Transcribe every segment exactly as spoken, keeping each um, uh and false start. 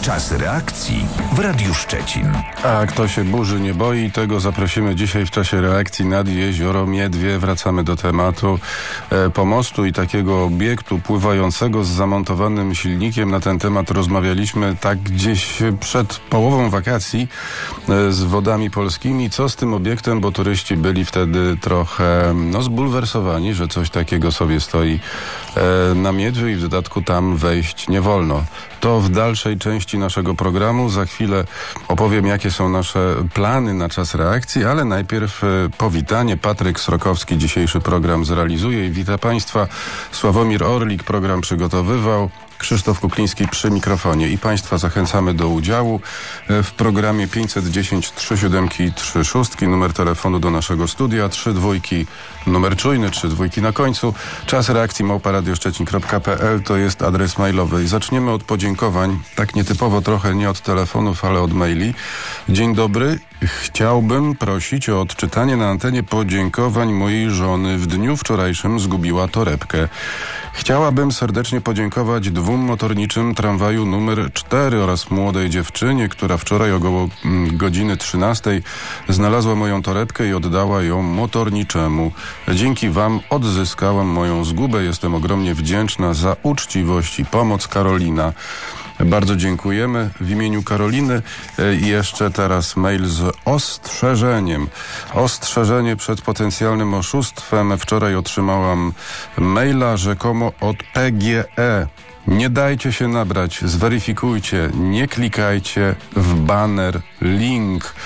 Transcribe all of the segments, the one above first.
Czas reakcji w Radiu Szczecin. A kto się burzy nie boi, tego zaprosimy dzisiaj w czasie reakcji nad Jezioro Miedwie. Wracamy do tematu e, pomostu i takiego obiektu pływającego z zamontowanym silnikiem. Na ten temat rozmawialiśmy tak gdzieś przed połową wakacji e, z Wodami Polskimi. Co z tym obiektem, bo turyści byli wtedy trochę no, zbulwersowani, że coś takiego sobie stoi e, na Miedwiu i w dodatku tam wejść nie wolno. To w dalszej części naszego programu. Za chwilę opowiem, jakie są nasze plany na czas reakcji, ale najpierw e, powitanie. Patryk Srokowski dzisiejszy program zrealizuje i wita Państwa. Sławomir Orlik program przygotowywał. Krzysztof Kukliński przy mikrofonie i Państwa zachęcamy do udziału w programie pięćset dziesięć trzy siedem trzy sześć, numer telefonu do naszego studia, trzy dwójki, numer czujny, trzy dwójki na końcu. Czas reakcji małpa radioszczecin kropka p l to jest adres mailowy. I zaczniemy od podziękowań, tak nietypowo trochę, nie od telefonów, ale od maili. Dzień dobry. Chciałbym prosić o odczytanie na antenie podziękowań mojej żony. W dniu wczorajszym zgubiła torebkę. Chciałabym serdecznie podziękować dwóm motorniczym tramwaju numer cztery oraz młodej dziewczynie, która wczoraj około godziny trzynastej znalazła moją torebkę i oddała ją motorniczemu. Dzięki Wam odzyskałam moją zgubę. Jestem ogromnie wdzięczna za uczciwość i pomoc. Karolina. Bardzo dziękujemy w imieniu Karoliny. I jeszcze teraz mail z ostrzeżeniem. Ostrzeżenie przed potencjalnym oszustwem. Wczoraj otrzymałam maila rzekomo od P G E. Nie dajcie się nabrać, zweryfikujcie, nie klikajcie w baner, link.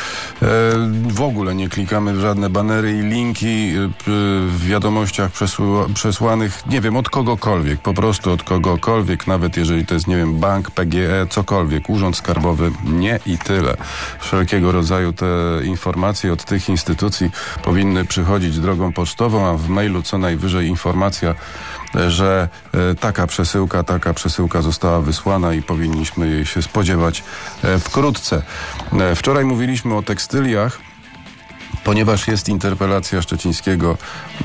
W ogóle nie klikamy w żadne banery i linki w wiadomościach przesła- przesłanych, nie wiem, od kogokolwiek, po prostu od kogokolwiek, nawet jeżeli to jest, nie wiem, bank, P G E, cokolwiek, urząd skarbowy, nie i tyle. Wszelkiego rodzaju te informacje od tych instytucji powinny przychodzić drogą pocztową, a w mailu co najwyżej informacja, że taka przesyłka, taka przesyłka została wysłana i powinniśmy jej się spodziewać wkrótce. Wczoraj mówiliśmy o tekstyliach, ponieważ jest interpelacja szczecińskiego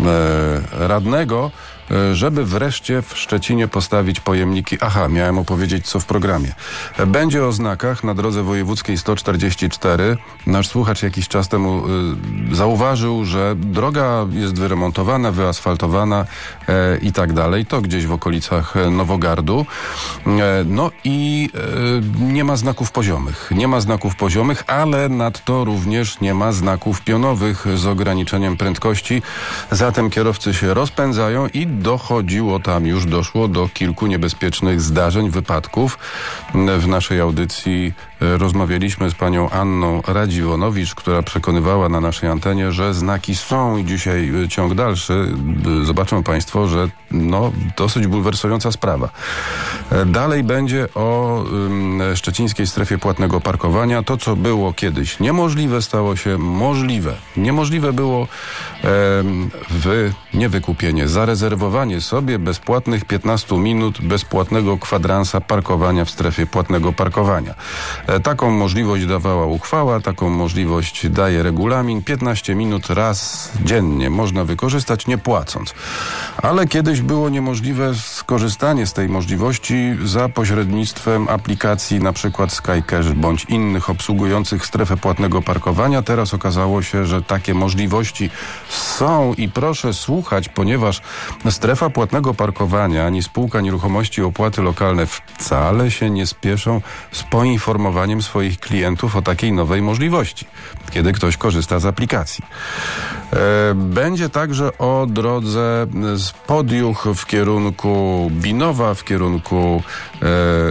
e, radnego, żeby wreszcie w Szczecinie postawić pojemniki. Aha, miałem opowiedzieć, co w programie. Będzie o znakach na drodze wojewódzkiej sto czterdzieści cztery. Nasz słuchacz jakiś czas temu y, zauważył, że droga jest wyremontowana, wyasfaltowana e, i tak dalej. To gdzieś w okolicach Nowogardu. E, no i e, nie ma znaków poziomych. Nie ma znaków poziomych, ale nadto również nie ma znaków pionowych z ograniczeniem prędkości. Zatem kierowcy się rozpędzają i dochodziło tam, już doszło do kilku niebezpiecznych zdarzeń, wypadków. W naszej audycji rozmawialiśmy z panią Anną Radziwonowicz, która przekonywała na naszej antenie, że znaki są i dzisiaj ciąg dalszy. Zobaczą Państwo, że no, dosyć bulwersująca sprawa. Dalej będzie o um, szczecińskiej strefie płatnego parkowania. To, co było kiedyś niemożliwe, stało się możliwe. Niemożliwe było um, wy, nie wykupienie, zarezerwowanie sobie bezpłatnych piętnastu minut bezpłatnego kwadransa parkowania w strefie płatnego parkowania. E, taką możliwość dawała uchwała, taką możliwość daje regulamin. piętnaście minut raz dziennie można wykorzystać, nie płacąc. Ale kiedyś było niemożliwe skorzystanie z tej możliwości za pośrednictwem aplikacji na przykład SkyCash bądź innych obsługujących strefę płatnego parkowania. Teraz okazało się, że takie możliwości są i proszę słuchać, ponieważ strefa płatnego parkowania, ani spółka nieruchomości opłaty lokalne wcale się nie spieszą z poinformowaniem swoich klientów o takiej nowej możliwości, kiedy ktoś korzysta z aplikacji. Będzie także o drodze z Podjuch w kierunku Binowa, w kierunku e,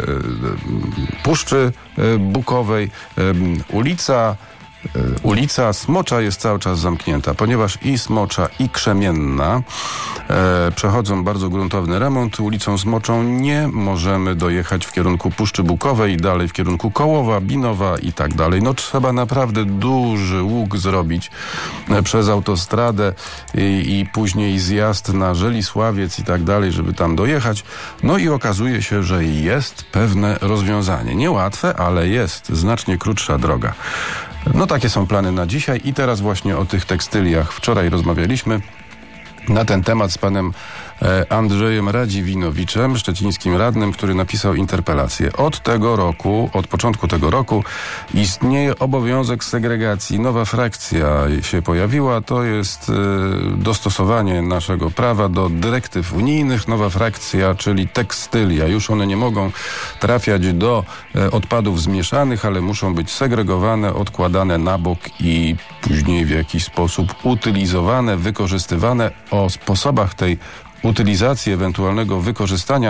Puszczy Bukowej. E, ulica Ulica Smocza jest cały czas zamknięta, ponieważ i Smocza, i Krzemienna e, przechodzą bardzo gruntowny remont. Ulicą Smoczą nie możemy dojechać w kierunku Puszczy Bukowej i dalej w kierunku Kołowa, Binowa i tak dalej. No trzeba naprawdę duży łuk zrobić e, przez autostradę i, i później zjazd na Żelisławiec i tak dalej, żeby tam dojechać. No i okazuje się, że jest pewne rozwiązanie. Niełatwe, ale jest znacznie krótsza droga. No takie są plany na dzisiaj i teraz właśnie o tych tekstyliach. Wczoraj rozmawialiśmy na ten temat z panem Andrzejem Radziwinowiczem, szczecińskim radnym, który napisał interpelację. Od tego roku, od początku tego roku istnieje obowiązek segregacji. Nowa frakcja się pojawiła. To jest dostosowanie naszego prawa do dyrektyw unijnych. Nowa frakcja, czyli tekstylia. Już one nie mogą trafiać do odpadów zmieszanych, ale muszą być segregowane, odkładane na bok i później w jakiś sposób utylizowane, wykorzystywane. O sposobach tej utylizacji, ewentualnego wykorzystania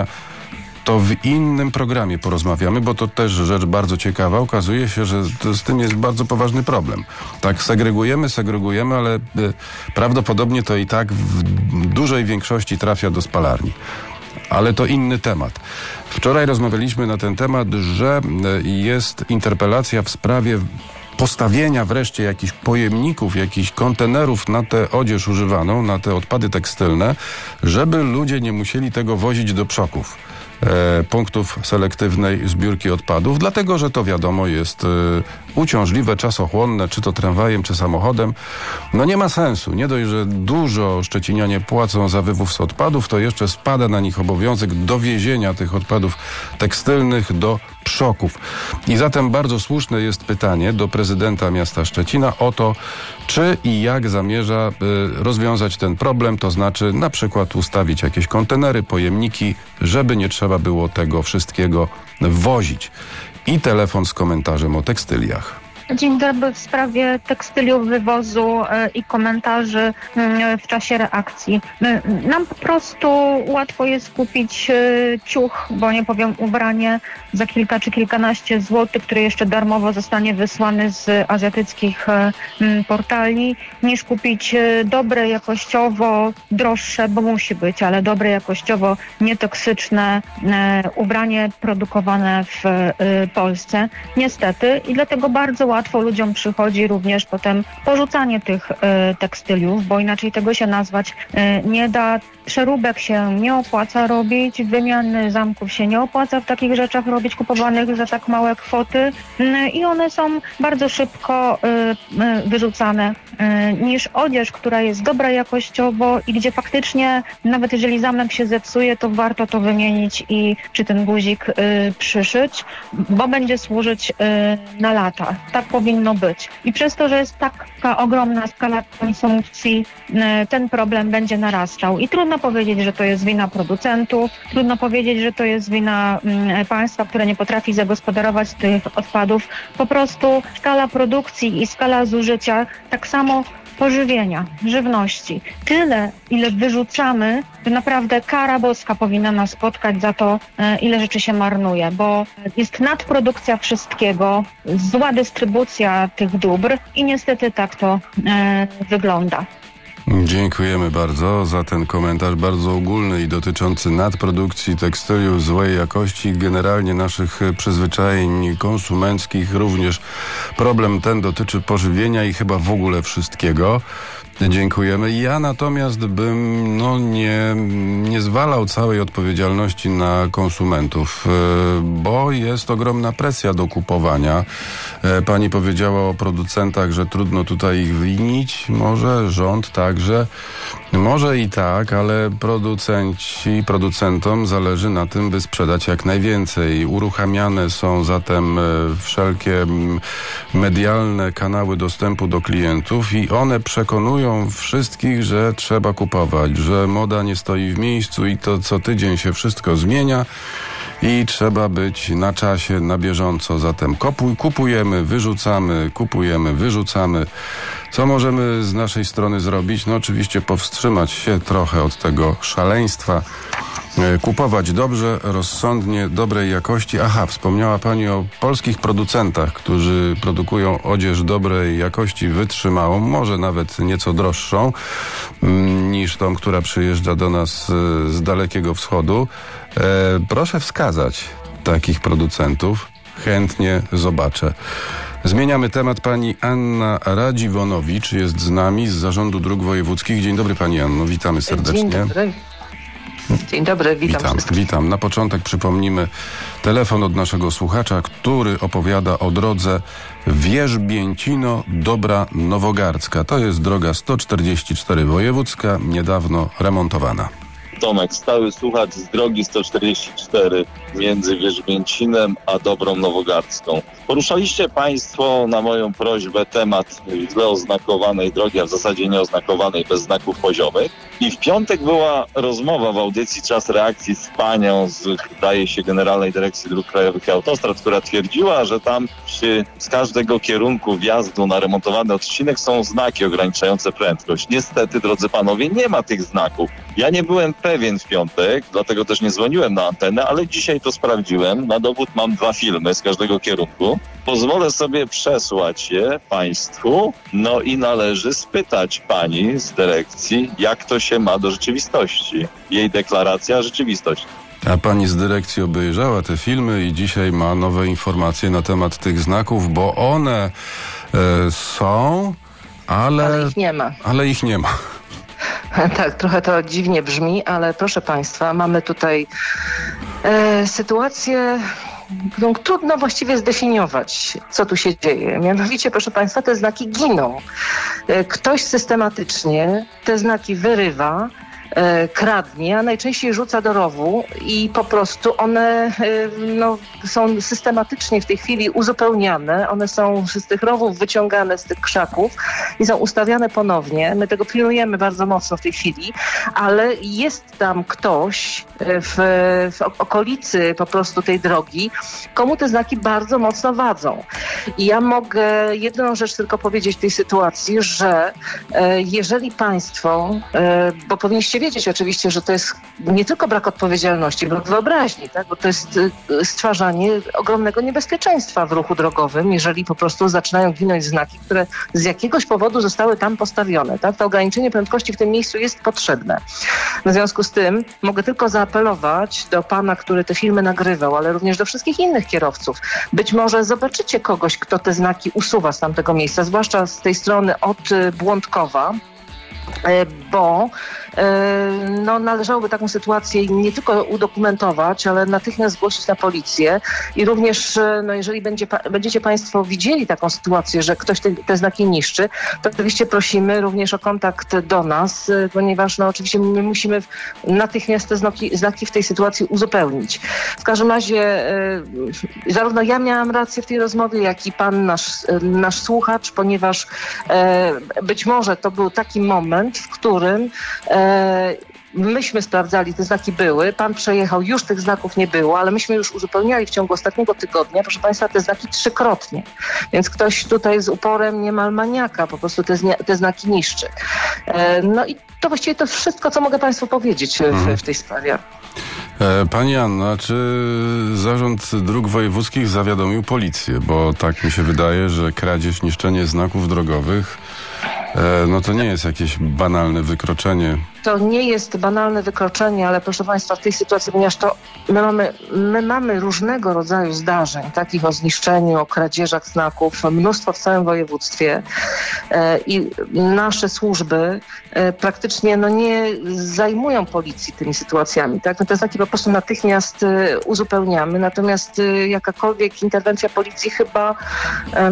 to w innym programie porozmawiamy, bo to też rzecz bardzo ciekawa. Okazuje się, że to z tym jest bardzo poważny problem. Tak, segregujemy, segregujemy, ale y, prawdopodobnie to i tak w dużej większości trafia do spalarni. Ale to inny temat. Wczoraj rozmawialiśmy na ten temat, że y, jest interpelacja w sprawie postawienia wreszcie jakichś pojemników, jakichś kontenerów na tę odzież używaną, na te odpady tekstylne, żeby ludzie nie musieli tego wozić do przoków. E, punktów selektywnej zbiórki odpadów, dlatego, że to wiadomo jest e, uciążliwe, czasochłonne, czy to tramwajem, czy samochodem. No nie ma sensu. Nie dość, że dużo szczecinianie płacą za wywóz odpadów, to jeszcze spada na nich obowiązek dowiezienia tych odpadów tekstylnych do przoków. I zatem bardzo słuszne jest pytanie do prezydenta miasta Szczecina o to, czy i jak zamierza y, rozwiązać ten problem, to znaczy na przykład ustawić jakieś kontenery, pojemniki, żeby nie trzeba było tego wszystkiego wozić. I telefon z komentarzem o tekstyliach. Dzień dobry, w sprawie tekstyliów, wywozu i komentarzy w czasie reakcji. Nam po prostu łatwo jest kupić ciuch, bo nie powiem ubranie, za kilka czy kilkanaście złotych, który jeszcze darmowo zostanie wysłany z azjatyckich portali, niż kupić dobre, jakościowo, droższe, bo musi być, ale dobre, jakościowo, nietoksyczne ubranie produkowane w Polsce. Niestety i dlatego bardzo łatwo Łatwo ludziom przychodzi również potem porzucanie tych y, tekstyliów, bo inaczej tego się nazwać y, nie da. Przeróbek się nie opłaca robić, wymiany zamków się nie opłaca w takich rzeczach robić, kupowanych za tak małe kwoty y, i one są bardzo szybko y, y, wyrzucane, y, niż odzież, która jest dobra jakościowo i gdzie faktycznie nawet jeżeli zamek się zepsuje, to warto to wymienić i czy ten guzik y, przyszyć, bo będzie służyć y, na lata. Tak powinno być. I przez to, że jest taka ogromna skala konsumpcji, ten problem będzie narastał. I trudno powiedzieć, że to jest wina producentów, trudno powiedzieć, że to jest wina państwa, które nie potrafi zagospodarować tych odpadów. Po prostu skala produkcji i skala zużycia, tak samo pożywienia, żywności. Tyle, ile wyrzucamy, to naprawdę kara boska powinna nas spotkać za to, ile rzeczy się marnuje, bo jest nadprodukcja wszystkiego, zła dystrybucja tych dóbr i niestety tak to e, wygląda. Dziękujemy bardzo za ten komentarz bardzo ogólny i dotyczący nadprodukcji tekstyliów złej jakości, generalnie naszych przyzwyczajeń konsumenckich. Również problem ten dotyczy pożywienia i chyba w ogóle wszystkiego. Dziękujemy. Ja natomiast bym no, nie, nie zwalał całej odpowiedzialności na konsumentów, bo jest ogromna presja do kupowania. Pani powiedziała o producentach, że trudno tutaj ich winić. Może rząd także. Może i tak, ale producenci, producentom zależy na tym, by sprzedać jak najwięcej. Uruchamiane są zatem wszelkie medialne kanały dostępu do klientów i one przekonują wszystkich, że trzeba kupować, że moda nie stoi w miejscu i to co tydzień się wszystko zmienia i trzeba być na czasie, na bieżąco. Zatem kupuj, kupujemy, wyrzucamy, kupujemy, wyrzucamy. Co możemy z naszej strony zrobić? No oczywiście powstrzymać się trochę od tego szaleństwa. Kupować dobrze, rozsądnie, dobrej jakości. Aha, wspomniała Pani o polskich producentach, którzy produkują odzież dobrej jakości, wytrzymałą, może nawet nieco droższą mm, niż tą, która przyjeżdża do nas z Dalekiego Wschodu. E, proszę wskazać takich producentów. Chętnie zobaczę. Zmieniamy temat. Pani Anna Radziwonowicz jest z nami z Zarządu Dróg Wojewódzkich. Dzień dobry Pani Anno, witamy serdecznie. Dzień dobry. Dzień dobry, witam Witam, wszystkich. witam. Na początek przypomnimy telefon od naszego słuchacza, który opowiada o drodze Wierzbięcino-Dobra Nowogardzka. To jest droga sto czterdzieści cztery wojewódzka, niedawno remontowana. Tomek, stały słuchacz z drogi sto czterdzieści cztery między Wierzbięcinem a Dobrą Nowogardzką. Poruszaliście Państwo na moją prośbę temat źle oznakowanej drogi, a w zasadzie nieoznakowanej, bez znaków poziomych. I w piątek była rozmowa w audycji Czas Reakcji z panią z, zdaje się, Generalnej Dyrekcji Dróg Krajowych i Autostrad, która twierdziła, że tam przy, z każdego kierunku wjazdu na remontowany odcinek są znaki ograniczające prędkość. Niestety, drodzy panowie, nie ma tych znaków. Ja nie byłem pewien w piątek, dlatego też nie dzwoniłem na antenę, ale dzisiaj to sprawdziłem. Na dowód mam dwa filmy z każdego kierunku. Pozwolę sobie przesłać je Państwu, no i należy spytać pani z dyrekcji, jak to się ma do rzeczywistości. Jej deklaracja, rzeczywistość. A pani z dyrekcji obejrzała te filmy i dzisiaj ma nowe informacje na temat tych znaków, bo one e, są, ale... Ale ich nie ma. Ale ich nie ma. Tak, trochę to dziwnie brzmi, ale proszę Państwa, mamy tutaj e, sytuację, którą trudno właściwie zdefiniować, co tu się dzieje. Mianowicie, proszę Państwa, te znaki giną. E, ktoś systematycznie te znaki wyrywa, e, kradnie, a najczęściej rzuca do rowu i po prostu one e, no, są systematycznie w tej chwili uzupełniane. One są z tych rowów wyciągane, z tych krzaków i są ustawiane ponownie. My tego pilnujemy bardzo mocno w tej chwili, ale jest tam ktoś w, w okolicy po prostu tej drogi, komu te znaki bardzo mocno wadzą. I ja mogę jedną rzecz tylko powiedzieć w tej sytuacji, że e, jeżeli państwo, e, bo powinniście wiedzieć oczywiście, że to jest nie tylko brak odpowiedzialności, brak wyobraźni, tak? Bo to jest e, stwarzanie ogromnego niebezpieczeństwa w ruchu drogowym, jeżeli po prostu zaczynają ginąć znaki, które z jakiegoś powodu zostały tam postawione. Tak? To ograniczenie prędkości w tym miejscu jest potrzebne. W związku z tym mogę tylko zaapelować do pana, który te filmy nagrywał, ale również do wszystkich innych kierowców. Być może zobaczycie kogoś, kto te znaki usuwa z tamtego miejsca, zwłaszcza z tej strony od Błądkowa, bo no, należałoby taką sytuację nie tylko udokumentować, ale natychmiast zgłosić na policję i również, no, jeżeli będzie, będziecie Państwo widzieli taką sytuację, że ktoś te, te znaki niszczy, to oczywiście prosimy również o kontakt do nas, ponieważ no, oczywiście my musimy natychmiast te znaki, znaki w tej sytuacji uzupełnić. W każdym razie e, zarówno ja miałam rację w tej rozmowie, jak i pan, nasz, nasz słuchacz, ponieważ e, być może to był taki moment, w którym e, myśmy sprawdzali, te znaki były, pan przejechał, już tych znaków nie było, ale myśmy już uzupełniali w ciągu ostatniego tygodnia, proszę Państwa, te znaki trzykrotnie. Więc ktoś tutaj z uporem niemal maniaka po prostu te, znia- te znaki niszczy. E, no i to właściwie to wszystko, co mogę Państwu powiedzieć w, w tej sprawie. Pani Anna, czy Zarząd Dróg Wojewódzkich zawiadomił policję? Bo tak mi się wydaje, że kradzież, niszczenie znaków drogowych, no to nie jest jakieś banalne wykroczenie. To nie jest banalne wykroczenie, ale proszę Państwa, w tej sytuacji, ponieważ to my mamy, my mamy różnego rodzaju zdarzeń, takich o zniszczeniu, o kradzieżach znaków, mnóstwo w całym województwie e, i nasze służby e, praktycznie no, nie zajmują policji tymi sytuacjami. Tak? No, te znaki po prostu natychmiast e, uzupełniamy, natomiast e, jakakolwiek interwencja policji chyba... E,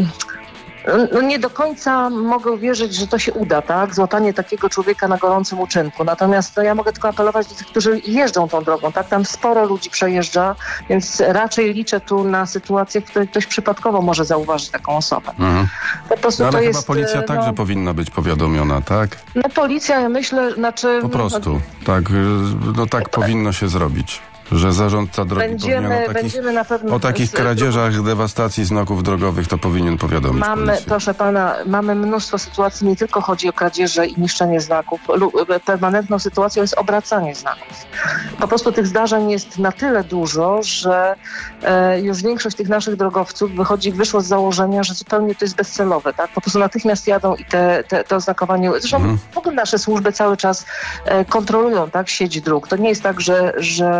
No nie do końca mogę uwierzyć, że to się uda, tak? Złapanie takiego człowieka na gorącym uczynku. Natomiast no, ja mogę tylko apelować do tych, którzy jeżdżą tą drogą, tak? Tam sporo ludzi przejeżdża, więc raczej liczę tu na sytuację, w której ktoś przypadkowo może zauważyć taką osobę. Mhm. Po prostu no, ale to chyba jest, policja no, także powinna być powiadomiona, tak? No policja, ja myślę, znaczy... Po prostu, tak, no tak powinno się zrobić. Że zarządca drogi będziemy, powinien o takich, będziemy na pewno o takich z, kradzieżach, dewastacji znaków drogowych to powinien powiadomić Mamy, policję. proszę pana, mamy mnóstwo sytuacji, nie tylko chodzi o kradzieże i niszczenie znaków. Permanentną sytuacją jest obracanie znaków. Po prostu tych zdarzeń jest na tyle dużo, że e, już większość tych naszych drogowców wychodzi, wyszło z założenia, że zupełnie to jest bezcelowe, tak? Po prostu natychmiast jadą i te, te, to oznakowanie... Zresztą hmm. w ogóle nasze służby cały czas e, kontrolują, tak, sieć dróg. To nie jest tak, że, że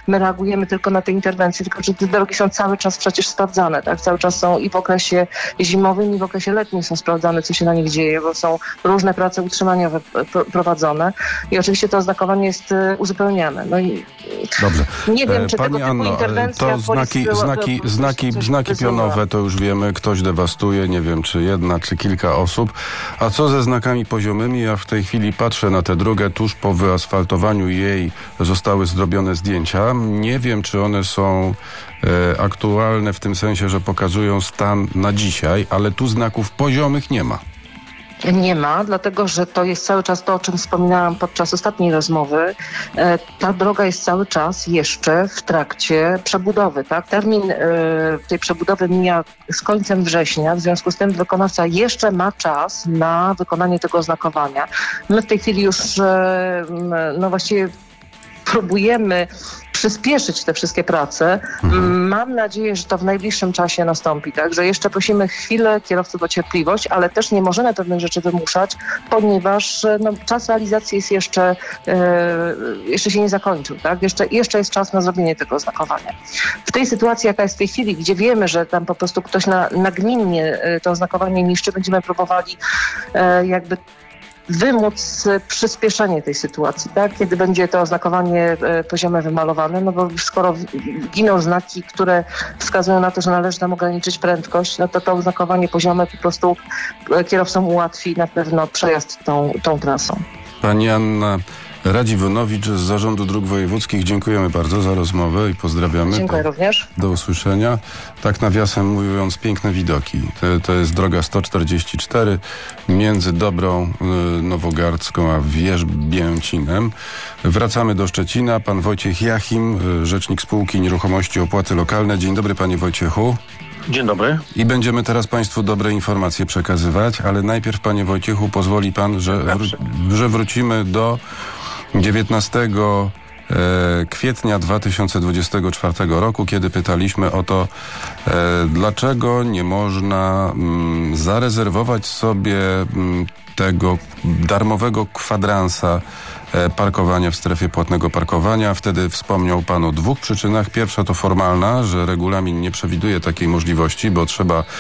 my reagujemy tylko na te interwencje, tylko że te drogi są cały czas przecież sprawdzane, tak? Cały czas są i w okresie zimowym, i w okresie letnim są sprawdzane, co się na nich dzieje, bo są różne prace utrzymaniowe prowadzone i oczywiście to oznakowanie jest uzupełniane. No i Dobrze. nie wiem, czy Pani tego typu Anno, interwencja to znaki, była, znaki, była, znaki, coś znaki wysyłała. pionowe to już wiemy, ktoś dewastuje, nie wiem, czy jedna, czy kilka osób. A co ze znakami poziomymi? Ja w tej chwili patrzę na tę drogę, tuż po wyasfaltowaniu jej zostały zrobione zdjęcia. Nie wiem, czy one są e, aktualne w tym sensie, że pokazują stan na dzisiaj, ale tu znaków poziomych nie ma. Nie ma, dlatego że to jest cały czas to, o czym wspominałam podczas ostatniej rozmowy. E, ta droga jest cały czas jeszcze w trakcie przebudowy. Tak? Termin e, tej przebudowy mija z końcem września, w związku z tym wykonawca jeszcze ma czas na wykonanie tego oznakowania. My w tej chwili już e, no właściwie próbujemy przyspieszyć te wszystkie prace. Mhm. Mam nadzieję, że to w najbliższym czasie nastąpi. Także jeszcze prosimy chwilę kierowców o cierpliwość, ale też nie możemy pewnych rzeczy wymuszać, ponieważ no, czas realizacji jest jeszcze, e, jeszcze się nie zakończył. Tak? Jeszcze, jeszcze jest czas na zrobienie tego oznakowania. W tej sytuacji, jaka jest w tej chwili, gdzie wiemy, że tam po prostu ktoś na, nagminnie to oznakowanie niszczy, będziemy próbowali e, jakby wymóc przyspieszenie tej sytuacji, tak? Kiedy będzie to oznakowanie poziome wymalowane, no bo skoro giną znaki, które wskazują na to, że należy tam ograniczyć prędkość, no to to oznakowanie poziome po prostu kierowcom ułatwi na pewno przejazd tą, tą trasą. Pani Anna Radziwonowicz z Zarządu Dróg Wojewódzkich. Dziękujemy bardzo za rozmowę i pozdrawiamy. Dziękuję również. Do usłyszenia. Tak nawiasem mówiąc, piękne widoki. To, to jest droga sto czterdzieści cztery między Dobrą y, Nowogardzką a Wierzbięcinem. Wracamy do Szczecina. Pan Wojciech Jachim, y, rzecznik spółki Nieruchomości Opłaty Lokalne. Dzień dobry, panie Wojciechu. Dzień dobry. I będziemy teraz państwu dobre informacje przekazywać, ale najpierw, panie Wojciechu, pozwoli pan, że, wró- że wrócimy do dziewiętnastego kwietnia dwa tysiące dwudziestego czwartego roku, kiedy pytaliśmy o to, e, dlaczego nie można mm, zarezerwować sobie mm, tego darmowego kwadransa e, parkowania w strefie płatnego parkowania. Wtedy wspomniał pan o dwóch przyczynach. Pierwsza to formalna, że regulamin nie przewiduje takiej możliwości, bo trzeba e,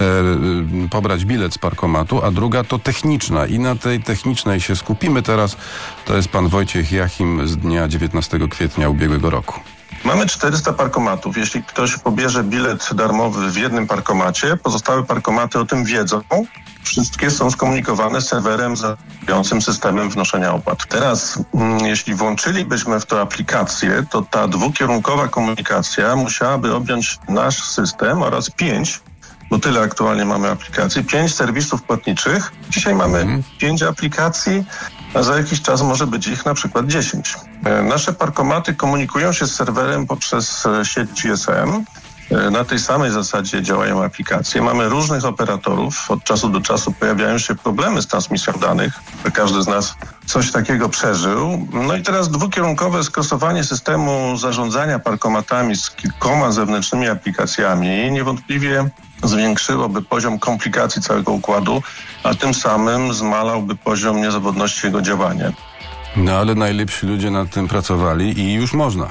pobrać bilet z parkomatu, a druga to techniczna i na tej technicznej się skupimy teraz. To jest pan Wojciech Jachim z dnia dziewiętnastego kwietnia ubiegłego roku. Mamy czterysta parkomatów. Jeśli ktoś pobierze bilet darmowy w jednym parkomacie, pozostałe parkomaty o tym wiedzą. Wszystkie są skomunikowane z serwerem zarządzającym systemem wnoszenia opłat. Teraz, mm, jeśli włączylibyśmy w to aplikację, to ta dwukierunkowa komunikacja musiałaby objąć nasz system oraz pięć, bo tyle aktualnie mamy aplikacji, pięć serwisów płatniczych. Dzisiaj mamy mhm. pięć aplikacji, a za jakiś czas może być ich na przykład dziesięć. Nasze parkomaty komunikują się z serwerem poprzez sieć G S M. Na tej samej zasadzie działają aplikacje. Mamy różnych operatorów. Od czasu do czasu pojawiają się problemy z transmisją danych. Każdy z nas coś takiego przeżył. No i teraz dwukierunkowe skrosowanie systemu zarządzania parkomatami z kilkoma zewnętrznymi aplikacjami niewątpliwie zwiększyłoby poziom komplikacji całego układu, a tym samym zmalałby poziom niezawodności jego działania. No ale najlepsi ludzie nad tym pracowali i już można.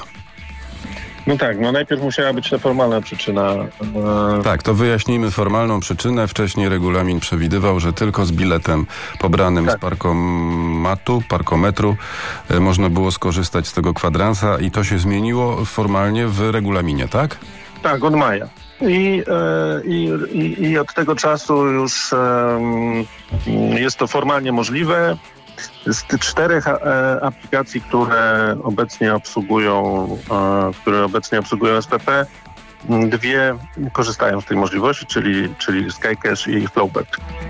No tak, no najpierw musiała być ta formalna przyczyna. E... Tak, to wyjaśnijmy formalną przyczynę. Wcześniej regulamin przewidywał, że tylko z biletem pobranym tak. z parkomatu, parkometru e, można było skorzystać z tego kwadransa i to się zmieniło formalnie w regulaminie, tak? Tak, od maja. I, e, i, i, i od tego czasu już e, jest to formalnie możliwe. Z tych czterech e, aplikacji, które obecnie obsługują, e, które obecnie obsługują S P P, dwie korzystają z tej możliwości, czyli, czyli SkyCash i Flowbet.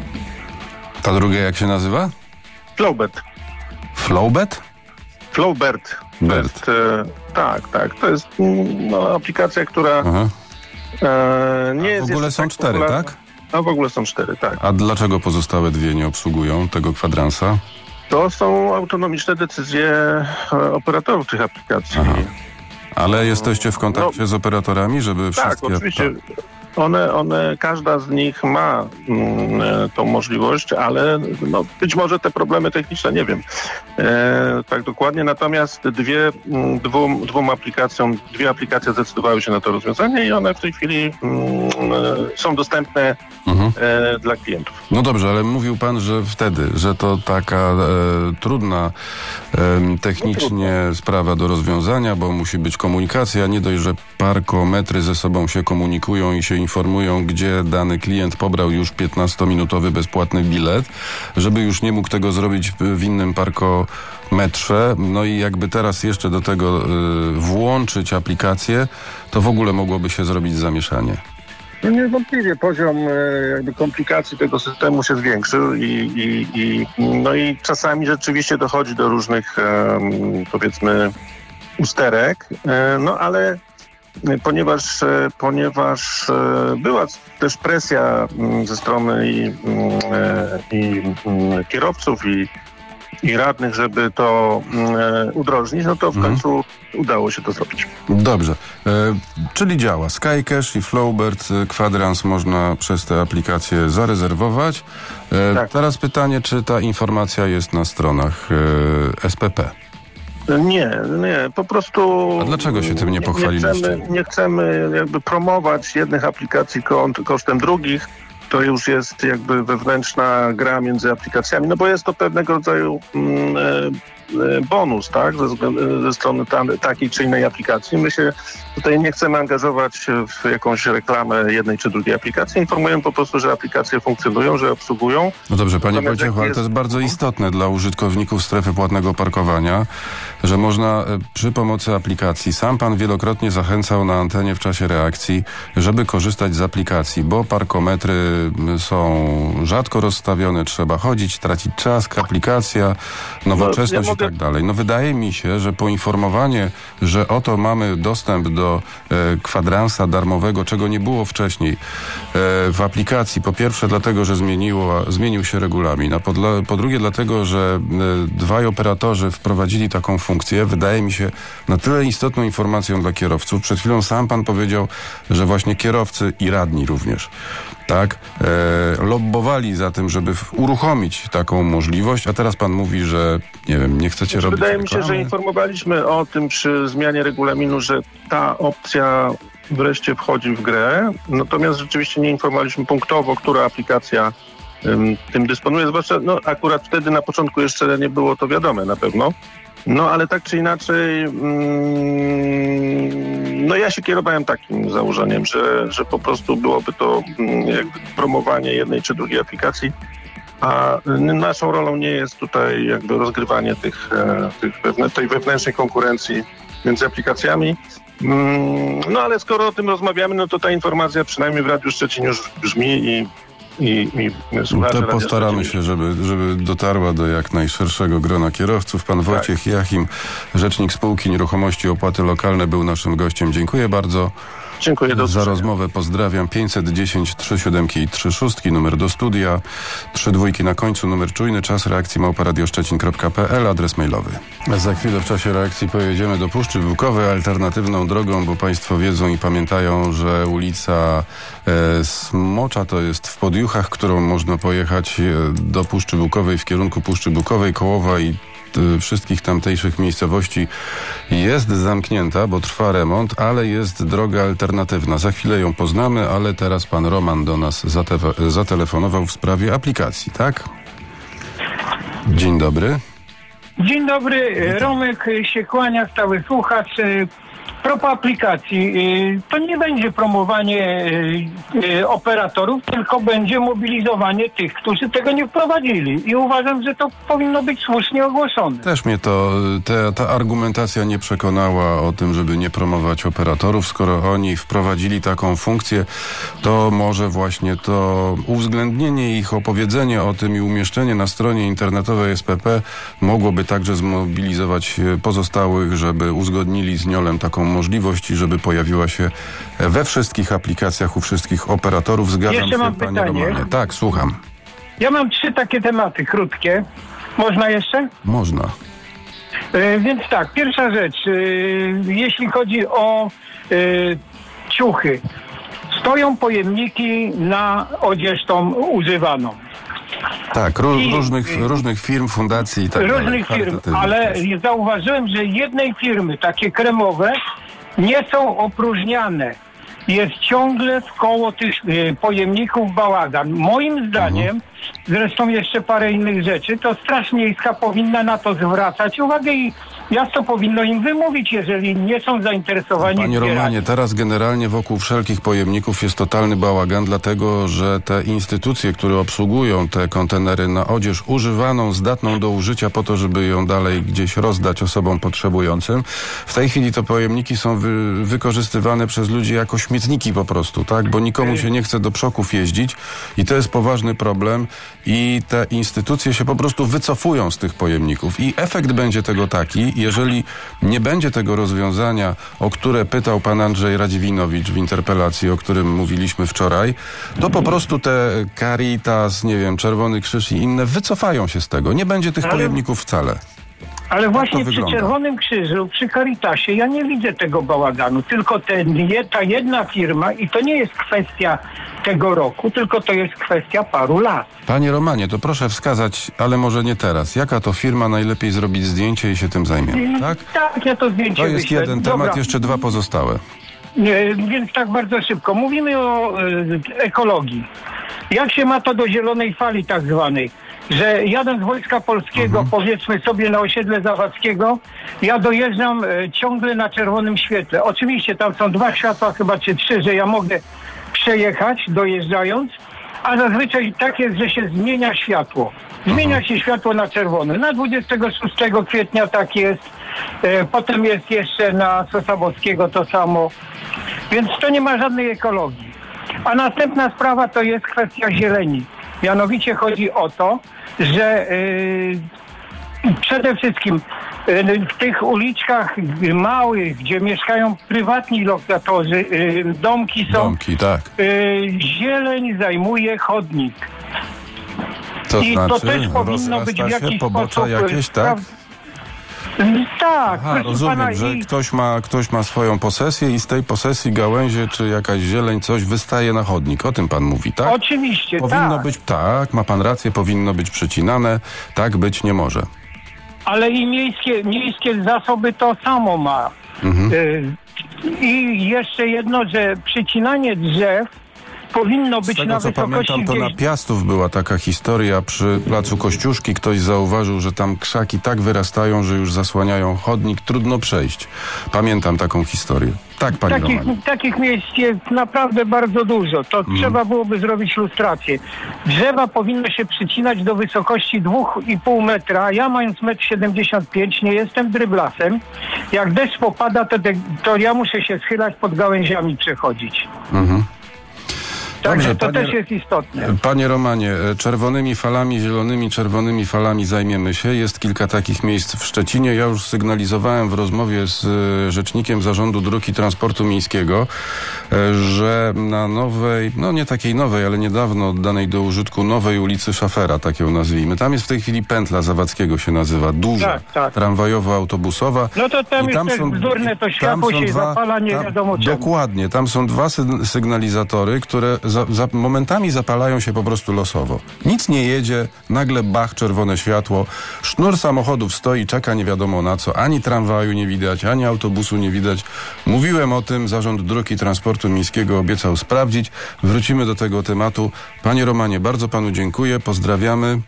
Ta druga jak się nazywa? Flowbet. Flowbet? Flowbert. Bert. E, tak, tak. To jest no, aplikacja, która Aha. e, nie A jest w ogóle są tak cztery, popularna. tak? A w ogóle są cztery, tak. A dlaczego pozostałe dwie nie obsługują tego kwadransa? To są autonomiczne decyzje operatorów tych aplikacji. Aha. Ale jesteście w kontakcie no, z operatorami, żeby tak, wszystkie... Oczywiście, one, one, każda z nich ma mm, tą możliwość, ale no, być może te problemy techniczne, nie wiem e, tak dokładnie, natomiast dwie, dwóm, dwóm aplikacjom, dwie aplikacje zdecydowały się na to rozwiązanie i one w tej chwili mm, są dostępne mhm. e, dla klientów. No dobrze, ale mówił pan, że wtedy, że to taka e, trudna e, technicznie no, sprawa do rozwiązania, bo musi być komunikacja, nie dość, że parkometry ze sobą się komunikują i się informują, gdzie dany klient pobrał już piętnastominutowy bezpłatny bilet, żeby już nie mógł tego zrobić w innym parkometrze. No i jakby teraz jeszcze do tego y, włączyć aplikację, to w ogóle mogłoby się zrobić zamieszanie. No niewątpliwie poziom jakby komplikacji tego systemu się zwiększył i, i, i, no i czasami rzeczywiście dochodzi do różnych um, powiedzmy usterek, no ale Ponieważ, ponieważ była też presja ze strony i, i kierowców i, i radnych, żeby to udrożnić, no to w mhm. końcu udało się to zrobić. Dobrze, e, czyli działa. SkyCash i Flowbird Kwadrans można przez te aplikacje zarezerwować. E, tak. Teraz pytanie, czy ta informacja jest na stronach e, S P P? Nie, nie, po prostu... A dlaczego się tym nie pochwaliliście? Nie chcemy, nie chcemy jakby promować jednych aplikacji kosztem drugich. To już jest jakby wewnętrzna gra między aplikacjami, no bo jest to pewnego rodzaju mm, e, bonus, tak, ze, ze strony tam, takiej czy innej aplikacji. My się tutaj nie chcemy angażować w jakąś reklamę jednej czy drugiej aplikacji. Informujemy po prostu, że aplikacje funkcjonują, że obsługują. No dobrze, panie Wojciechu, ale to jest bardzo istotne dla użytkowników strefy płatnego parkowania, że można przy pomocy aplikacji, sam pan wielokrotnie zachęcał na antenie w czasie reakcji, żeby korzystać z aplikacji, bo parkometry są rzadko rozstawione, trzeba chodzić, tracić czas, aplikacja, nowoczesność no, ja mogę... i tak dalej. No wydaje mi się, że poinformowanie, że oto mamy dostęp do e, kwadransa darmowego, czego nie było wcześniej e, w aplikacji, po pierwsze dlatego, że zmieniło, zmienił się regulamin, a po, dla, po drugie dlatego, że e, dwaj operatorzy wprowadzili taką funkcję, wydaje mi się na tyle istotną informacją dla kierowców. Przed chwilą sam pan powiedział, że właśnie kierowcy i radni również tak, e, lobbowali za tym, żeby uruchomić taką możliwość, a teraz pan mówi, że nie wiem, nie chcecie robić Wydaje reklamy. mi się, że informowaliśmy o tym przy zmianie regulaminu, że ta opcja wreszcie wchodzi w grę, natomiast rzeczywiście nie informowaliśmy punktowo, która aplikacja um, tym dysponuje, zwłaszcza no, akurat wtedy na początku jeszcze nie było to wiadome na pewno. No ale tak czy inaczej, mm, no ja się kierowałem takim założeniem, że, że po prostu byłoby to mm, jakby promowanie jednej czy drugiej aplikacji, a naszą rolą nie jest tutaj jakby rozgrywanie tych, tych wewnę- tej wewnętrznej konkurencji między aplikacjami. Mm, no ale skoro o tym rozmawiamy, no to ta informacja przynajmniej w Radiu Szczecin już brzmi i I, i to postaramy się, żeby, żeby dotarła do jak najszerszego grona kierowców. Pan Wojciech tak. Jachim, rzecznik spółki Nieruchomości Opłaty Lokalne, był naszym gościem. Dziękuję bardzo. Dziękuję do za rozmowę. Pozdrawiam. pięćset dziesięć trzy siedem i trzy sześć, numer do studia, trzy dwójki na końcu, numer czujny, czas reakcji małpa radioszczecin kropka p l, adres mailowy. A za chwilę w czasie reakcji pojedziemy do Puszczy Bukowej alternatywną drogą, bo państwo wiedzą i pamiętają, że ulica e, Smocza to jest w Podjuchach, którą można pojechać do Puszczy Bukowej w kierunku Puszczy Bukowej, Kołowa i wszystkich tamtejszych miejscowości jest zamknięta, bo trwa remont, ale jest droga alternatywna. Za chwilę ją poznamy, ale teraz pan Roman do nas zate- zatelefonował w sprawie aplikacji, tak? Dzień dobry. Dzień dobry, Romek się kłania, stały słuchacz. Propos aplikacji, to nie będzie promowanie operatorów, tylko będzie mobilizowanie tych, którzy tego nie wprowadzili. I uważam, że to powinno być słusznie ogłoszone. Też mnie to, te, ta argumentacja nie przekonała o tym, żeby nie promować operatorów. Skoro oni wprowadzili taką funkcję, to może właśnie to uwzględnienie ich, opowiedzenie o tym i umieszczenie na stronie internetowej S P P mogłoby także zmobilizować pozostałych, żeby uzgodnili z Niolem taką możliwość, żeby pojawiła się we wszystkich aplikacjach u wszystkich operatorów. Zgadzam Jeszcze się, mam panie pytanie. Romanie. Tak, słucham. Ja mam trzy takie tematy krótkie. Można jeszcze? Można. E, więc tak, pierwsza rzecz. E, jeśli chodzi o e, ciuchy. stoją pojemniki na odzież tą używaną. Tak, ró- I- różnych, różnych firm, fundacji i tak dalej. Różnych firm, Charytatywnych ale też. zauważyłem, że jednej firmy, takie kremowe, nie są opróżniane. Jest ciągle w koło tych y, pojemników bałagan. Moim zdaniem, zresztą jeszcze parę innych rzeczy, to Straż Miejska powinna na to zwracać uwagę i miasto powinno im wymówić, jeżeli nie są zainteresowani. Panie zbieraniem. Romanie, teraz generalnie wokół wszelkich pojemników jest totalny bałagan, dlatego że te instytucje, które obsługują te kontenery na odzież używaną, zdatną do użycia po to, żeby ją dalej gdzieś rozdać osobom potrzebującym, w tej chwili te pojemniki są wy- wykorzystywane przez ludzi jako śmietniki po prostu, tak? Bo nikomu się nie chce do przoków jeździć i to jest poważny problem i te instytucje się po prostu wycofują z tych pojemników i efekt będzie tego taki, jeżeli nie będzie tego rozwiązania, o które pytał pan Andrzej Radziwinowicz w interpelacji, o którym mówiliśmy wczoraj, to po prostu te Caritas, nie wiem, Czerwony Krzyż i inne wycofają się z tego. Nie będzie tych Ale- pojemników wcale. Ale właśnie przy wygląda. Czerwonym Krzyżu, przy Caritasie ja nie widzę tego bałaganu, tylko ten, je, ta jedna firma i to nie jest kwestia tego roku, tylko to jest kwestia paru lat. Panie Romanie, to proszę wskazać, ale może nie teraz, jaka to firma najlepiej zrobić zdjęcie i się tym zajmie, tak? Tak, ja to zdjęcie To jest wyślę. jeden Dobra. temat, jeszcze dwa pozostałe. Nie, więc tak bardzo szybko. Mówimy o e, ekologii. Jak się ma to do zielonej fali tak zwanej? Że jadąc z Wojska Polskiego, Mhm. powiedzmy sobie na osiedle Zawadzkiego, ja dojeżdżam e, ciągle na czerwonym świetle. Oczywiście tam są dwa światła, chyba czy trzy, że ja mogę przejechać dojeżdżając, a zazwyczaj tak jest, że się zmienia światło. Zmienia się światło na czerwone. Na dwudziestego szóstego kwietnia tak jest. E, potem jest jeszcze na Sosabowskiego to samo. Więc to nie ma żadnej ekologii. A następna sprawa to jest kwestia zieleni. Mianowicie chodzi o to, że yy, przede wszystkim yy, w tych uliczkach małych, gdzie mieszkają prywatni lokatorzy, yy, domki są, Domki, tak. yy, zieleń zajmuje chodnik. To I to znaczy, też powinno być w rozrasta się jakiś pobocza sposób, jakieś, tak? Tak, Aha, proszę rozumiem, pana, że i- ktoś ma, ktoś ma swoją posesję i z tej posesji gałęzie czy jakaś zieleń, coś wystaje na chodnik. O tym pan mówi, tak? Oczywiście, Powinno tak. być, tak, ma pan rację, powinno być przycinane, tak być nie może. Ale i miejskie, miejskie zasoby to samo ma. Mhm. Y, I jeszcze jedno, że przycinanie drzew powinno Z być tego na co wysokości pamiętam, to na gdzieś... Piastów była taka historia przy placu Kościuszki. Ktoś zauważył, że tam krzaki tak wyrastają, że już zasłaniają chodnik, trudno przejść. Pamiętam taką historię. Tak, panie Takich, Romanie. takich miejsc jest naprawdę bardzo dużo. To Mhm. trzeba byłoby zrobić lustrację. Drzewa powinno się przycinać do wysokości dwa i pół metra. Ja mając metr siedemdziesiąt pięć nie jestem dryblasem. Jak deszcz popada, to, de, to ja muszę się schylać pod gałęziami przechodzić. Mhm. Także Dobrze, to panie- też jest istotne. Panie Romanie, e, czerwonymi falami, zielonymi, czerwonymi falami zajmiemy się. Jest kilka takich miejsc w Szczecinie. Ja już sygnalizowałem w rozmowie z e, rzecznikiem Zarządu Dróg i Transportu Miejskiego, e, że na nowej, no nie takiej nowej, ale niedawno oddanej do użytku nowej ulicy Szafera, tak ją nazwijmy. Tam jest w tej chwili pętla Zawadzkiego się nazywa, duża, Tak, tak. tramwajowo-autobusowa. No to tam I jest też bzdurne, to tam światło są się dwa- zapala nie tam- wiadomo czemu. Dokładnie, tam są dwa sy- sygnalizatory, które za, za, momentami zapalają się po prostu losowo. Nic nie jedzie, nagle bach, czerwone światło, sznur samochodów stoi, czeka nie wiadomo na co, ani tramwaju nie widać, ani autobusu nie widać. Mówiłem o tym, Zarząd Dróg i Transportu Miejskiego obiecał sprawdzić. Wrócimy do tego tematu. Panie Romanie, bardzo panu dziękuję, pozdrawiamy.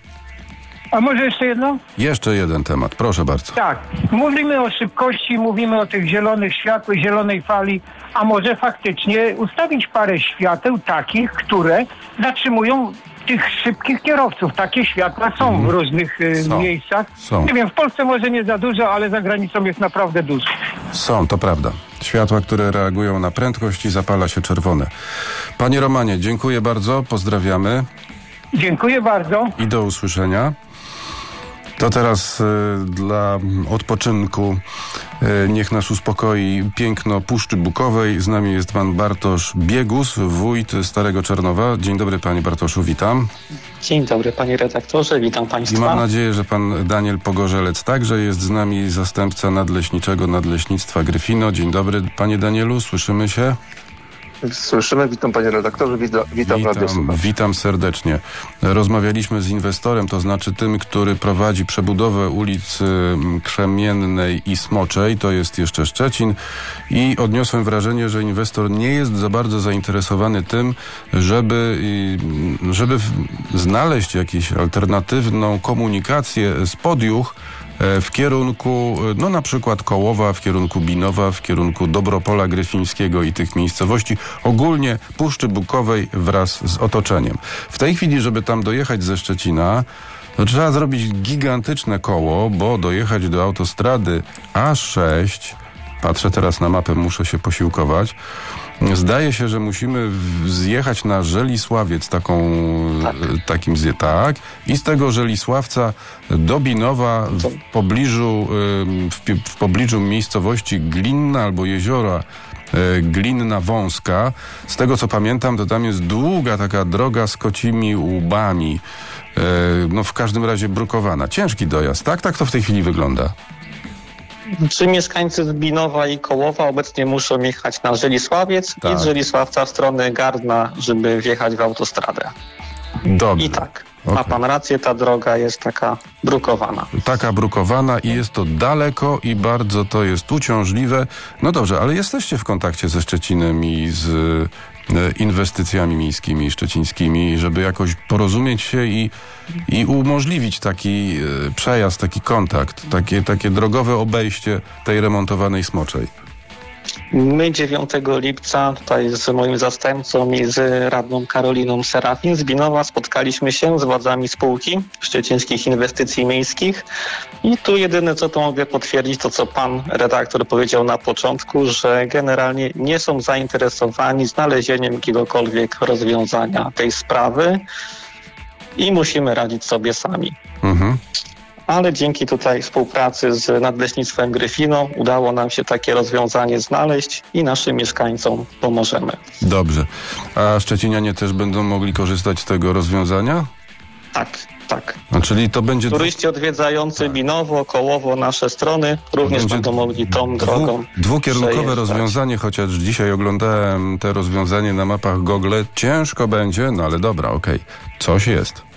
A może jeszcze jedno? Jeszcze jeden temat, proszę bardzo. Tak. Mówimy o szybkości, mówimy o tych zielonych światłach, zielonej fali, a może faktycznie ustawić parę świateł takich, które zatrzymują tych szybkich kierowców. Takie światła są w różnych y, Są. miejscach. Są. Nie wiem, w Polsce może nie za dużo, ale za granicą jest naprawdę dużo. Są, to prawda. Światła, które reagują na prędkość i zapala się czerwone. Panie Romanie, dziękuję bardzo, pozdrawiamy Dziękuję bardzo. i do usłyszenia. To teraz y, dla odpoczynku y, niech nas uspokoi piękno Puszczy Bukowej. Z nami jest pan Bartosz Biegus, wójt Starego Czarnowa. Dzień dobry panie Bartoszu, witam. Dzień dobry panie redaktorze, witam I państwa. mam nadzieję, że pan Daniel Pogorzelec także jest z nami, zastępca nadleśniczego Nadleśnictwa Gryfino. Dzień dobry panie Danielu, słyszymy się? Słyszymy, witam panie redaktorze, witam, witam, Witam, witam serdecznie. Rozmawialiśmy z inwestorem, to znaczy tym, który prowadzi przebudowę ulic Krzemiennej i Smoczej, to jest jeszcze Szczecin, i odniosłem wrażenie, że inwestor nie jest za bardzo zainteresowany tym, żeby, żeby znaleźć jakąś alternatywną komunikację z Podjuch w kierunku, no na przykład Kołowa, w kierunku Binowa, w kierunku Dobropola Gryfińskiego i tych miejscowości, ogólnie Puszczy Bukowej wraz z otoczeniem. W tej chwili, żeby tam dojechać ze Szczecina, to trzeba zrobić gigantyczne koło, bo dojechać do autostrady A sześć, patrzę teraz na mapę, muszę się posiłkować, zdaje się, że musimy zjechać na Żelisławiec taką, tak. takim zje, tak, i z tego Żelisławca do Binowa w pobliżu, w, w pobliżu miejscowości Glinna albo jeziora Glinna Wąska. Z tego co pamiętam, to tam jest długa taka droga z kocimi łbami. No w każdym razie brukowana. Ciężki dojazd, tak? Tak to w tej chwili wygląda. Czy mieszkańcy z Binowa i Kołowa obecnie muszą jechać na Żelisławiec tak. i z Żelisławca w stronę Gardna, żeby wjechać w autostradę. Dobrze. I tak, okay. Ma pan rację, ta droga jest taka brukowana. Taka brukowana i jest to daleko i bardzo to jest uciążliwe. No dobrze, ale jesteście w kontakcie ze Szczecinem i z inwestycjami miejskimi szczecińskimi, żeby jakoś porozumieć się i, i umożliwić taki przejazd, taki kontakt, takie, takie drogowe obejście tej remontowanej Smoczej. My dziewiątego lipca tutaj z moim zastępcą i z radną Karoliną Serafin z Binowa spotkaliśmy się z władzami spółki Szczecińskich Inwestycji Miejskich i tu jedyne co to mogę potwierdzić to co pan redaktor powiedział na początku, że generalnie nie są zainteresowani znalezieniem jakiegokolwiek rozwiązania tej sprawy i musimy radzić sobie sami. Mhm. Ale dzięki tutaj współpracy z Nadleśnictwem Gryfino udało nam się takie rozwiązanie znaleźć i naszym mieszkańcom pomożemy. Dobrze. A szczecinianie też będą mogli korzystać z tego rozwiązania? Tak, tak. A czyli to będzie... Turyści odwiedzający Binowo, Kołowo, nasze strony również będą mogli tą dwu, drogą Dwukierunkowe przejeżdżać. rozwiązanie, chociaż dzisiaj oglądałem te rozwiązanie na mapach Google. Ciężko będzie, no ale dobra, okej. Okay. Coś jest.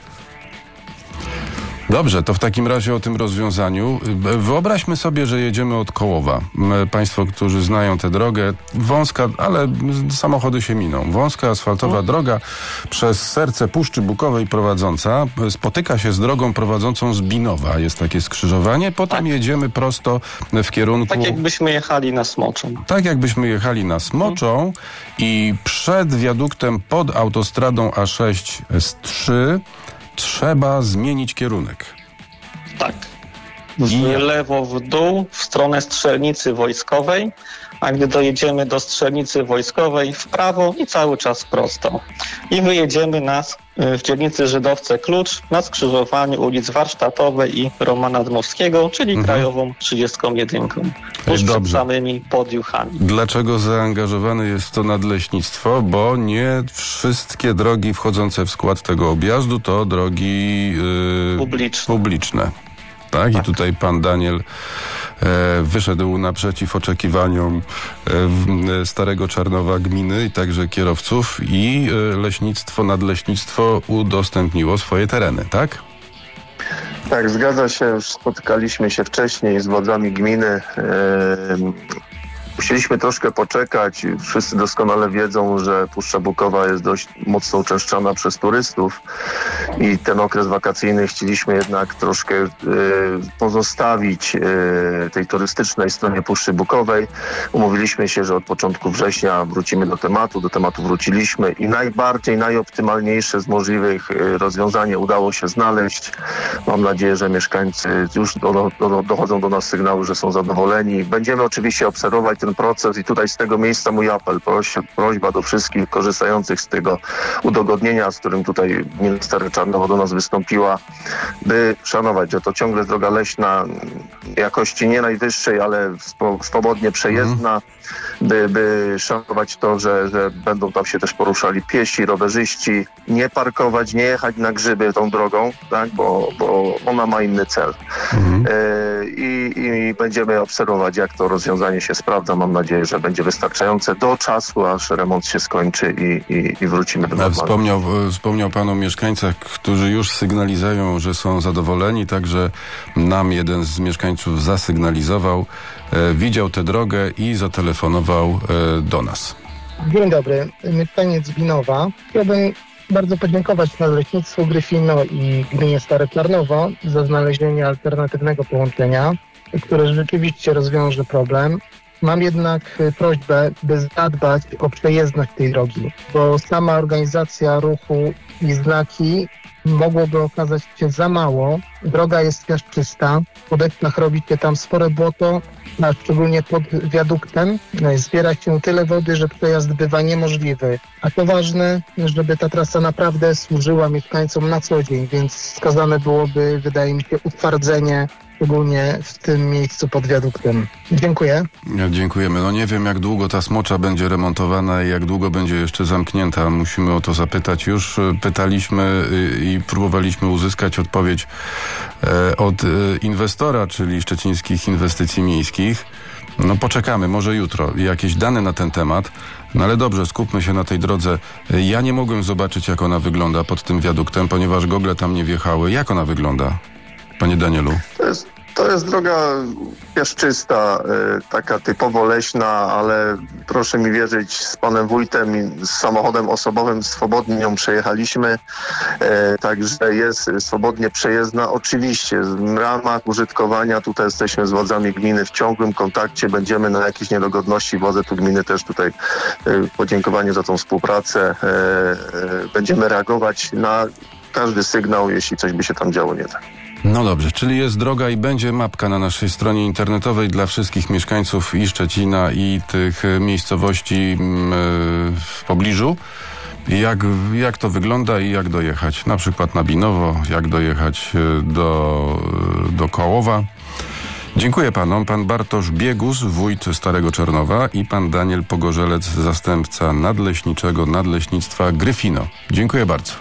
Dobrze, to w takim razie o tym rozwiązaniu. Wyobraźmy sobie, że jedziemy od Kołowa. Państwo, którzy znają tę drogę, wąska, ale samochody się miną. Wąska asfaltowa hmm. droga przez serce Puszczy Bukowej prowadząca spotyka się z drogą prowadzącą z Binowa. Jest takie skrzyżowanie. Potem tak. jedziemy prosto w kierunku... Tak jakbyśmy jechali na Smoczą. Tak jakbyśmy jechali na Smoczą hmm. i przed wiaduktem pod autostradą A sześć S trzy trzeba zmienić kierunek. Tak. W I... lewo w dół, w stronę strzelnicy wojskowej, a gdy dojedziemy do strzelnicy wojskowej w prawo i cały czas prosto. I wyjedziemy na, w dzielnicy Żydowce Klucz na skrzyżowaniu ulic Warsztatowej i Romana Dmowskiego, czyli mhm. krajową trzydziestką jedynką. Tuż przed samymi Podjuchami. Dlaczego zaangażowane jest to nadleśnictwo? Bo nie wszystkie drogi wchodzące w skład tego objazdu to drogi yy, publiczne. publiczne. Tak? tak, i tutaj pan Daniel e, wyszedł naprzeciw oczekiwaniom e, Starego Czarnowa gminy i także kierowców i e, leśnictwo, nadleśnictwo udostępniło swoje tereny, tak? Tak, zgadza się. Już spotkaliśmy się wcześniej z władzami gminy. E, Musieliśmy troszkę poczekać. Wszyscy doskonale wiedzą, że Puszcza Bukowa jest dość mocno uczęszczana przez turystów i ten okres wakacyjny chcieliśmy jednak troszkę y, pozostawić y, tej turystycznej stronie Puszczy Bukowej. Umówiliśmy się, że od początku września wrócimy do tematu. Do tematu wróciliśmy i najbardziej, najoptymalniejsze z możliwych y, rozwiązanie udało się znaleźć. Mam nadzieję, że mieszkańcy już do, do, dochodzą do nas sygnały, że są zadowoleni. Będziemy oczywiście obserwować ten proces i tutaj z tego miejsca mój apel, proś, prośba do wszystkich korzystających z tego udogodnienia, z którym tutaj gmina Stare Czarnowo do nas wystąpiła, by szanować, że to ciągle jest droga leśna jakości nie najwyższej, ale swobodnie przejezdna, mm. by, by szanować to, że, że będą tam się też poruszali piesi, rowerzyści, nie parkować, nie jechać na grzyby tą drogą, tak, bo, bo ona ma inny cel. Mm. E, i, I będziemy obserwować, jak to rozwiązanie się sprawdza. to mam nadzieję, że będzie wystarczające do czasu, aż remont się skończy i, i, i wrócimy do normalności. Wspomniał, wspomniał Pan o mieszkańcach, którzy już sygnalizują, że są zadowoleni, także nam jeden z mieszkańców zasygnalizował, e, widział tę drogę i zatelefonował e, do nas. Dzień dobry, mieszkaniec Binowa. Chciałbym bardzo podziękować Nadleśnictwu Gryfino i gminie Stare Klarnowo za znalezienie alternatywnego połączenia, które rzeczywiście rozwiąże problem. Mam jednak prośbę, by zadbać o przejezdność tej drogi, bo sama organizacja ruchu i znaki mogłoby okazać się za mało. Droga jest piaszczysta, po deszczach robi się tam spore błoto, a szczególnie pod wiaduktem zbiera się tyle wody, że przejazd bywa niemożliwy. A to ważne, żeby ta trasa naprawdę służyła mieszkańcom na co dzień, więc wskazane byłoby, wydaje mi się, utwardzenie szczególnie w tym miejscu pod wiaduktem. Dziękuję. Ja, dziękujemy. No nie wiem, jak długo ta smocza będzie remontowana i jak długo będzie jeszcze zamknięta. Musimy o to zapytać. Już pytaliśmy i próbowaliśmy uzyskać odpowiedź e, od e, inwestora, czyli Szczecińskich Inwestycji Miejskich. No poczekamy, może jutro. Jakieś dane na ten temat. No ale dobrze, skupmy się na tej drodze. Ja nie mogłem zobaczyć, jak ona wygląda pod tym wiaduktem, ponieważ gogle tam nie wjechały. Jak ona wygląda, panie Danielu? To jest, to jest droga piaszczysta, y, taka typowo leśna, ale proszę mi wierzyć, z panem wójtem i z samochodem osobowym swobodnie ją przejechaliśmy, y, także jest swobodnie przejezdna. Oczywiście w ramach użytkowania tutaj jesteśmy z władzami gminy w ciągłym kontakcie, będziemy na jakieś niedogodności, władze tu gminy też tutaj y, podziękowanie za tą współpracę, y, y, będziemy reagować na każdy sygnał, jeśli coś by się tam działo nie tak. No dobrze, czyli jest droga i będzie mapka na naszej stronie internetowej dla wszystkich mieszkańców i Szczecina, i tych miejscowości w pobliżu. Jak, jak to wygląda i jak dojechać? Na przykład na Binowo, jak dojechać do, do Kołowa. Dziękuję panom. Pan Bartosz Biegus, wójt Starego Czernowa, i pan Daniel Pogorzelec, zastępca nadleśniczego Nadleśnictwa Gryfino. Dziękuję bardzo.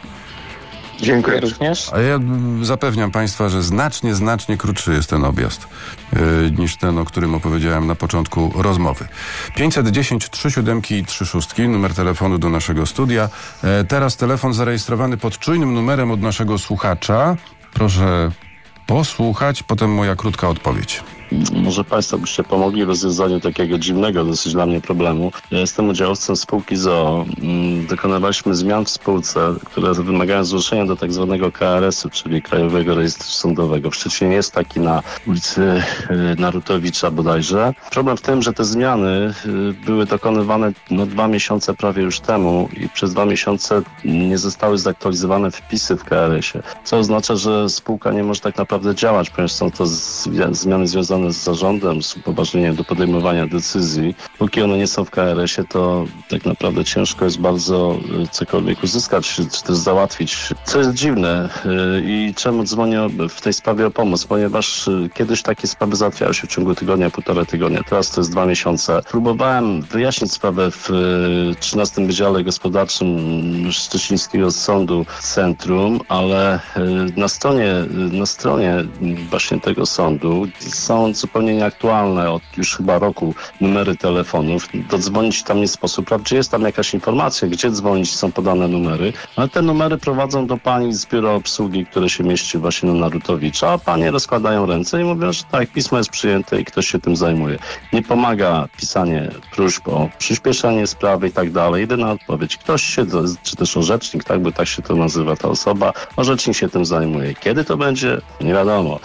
Dziękuję również. A ja zapewniam państwa, że znacznie, znacznie krótszy jest ten objazd yy, niż ten, o którym opowiedziałem na początku rozmowy. pięćset dziesięć trzy siedem trzy sześć, numer telefonu do naszego studia. Yy, teraz telefon zarejestrowany pod czujnym numerem od naszego słuchacza. Proszę posłuchać, potem moja krótka odpowiedź. Może Państwo byście pomogli w rozwiązaniu takiego dziwnego dosyć dla mnie problemu. Ja jestem udziałowcem spółki z o o. Dokonywaliśmy zmian w spółce, które wymagają zgłoszenia do tak zwanego K R S u, czyli Krajowego Rejestru Sądowego. W Szczecinie jest taki na ulicy Narutowicza bodajże. Problem w tym, że te zmiany były dokonywane no, dwa miesiące prawie już temu i przez dwa miesiące nie zostały zaktualizowane wpisy w K R S ie, co oznacza, że spółka nie może tak naprawdę działać, ponieważ są to zmiany związane z zarządem, z upoważnieniem do podejmowania decyzji. Póki one nie są w K R S ie, to tak naprawdę ciężko jest bardzo cokolwiek uzyskać, czy też załatwić. Co jest dziwne i czemu dzwonię w tej sprawie o pomoc, ponieważ kiedyś takie sprawy załatwiały się w ciągu tygodnia, półtora tygodnia. Teraz to jest dwa miesiące. Próbowałem wyjaśnić sprawę w trzynastym Wydziale Gospodarczym Szczecińskiego Sądu Centrum, ale na stronie, na stronie właśnie tego sądu są zupełnie nieaktualne od już chyba roku numery telefonów. Dodzwonić tam nie sposób. Wprawdzie jest tam jakaś informacja, gdzie dzwonić, są podane numery, ale te numery prowadzą do pani z biura obsługi, które się mieści właśnie na Narutowicza, a panie rozkładają ręce i mówią, że tak, pismo jest przyjęte i ktoś się tym zajmuje. Nie pomaga pisanie próśb o przyspieszenie sprawy i tak dalej. Jedyna odpowiedź, ktoś się, czy też orzecznik, tak, bo tak się to nazywa ta osoba, orzecznik się tym zajmuje. Kiedy to będzie? Nie wiadomo.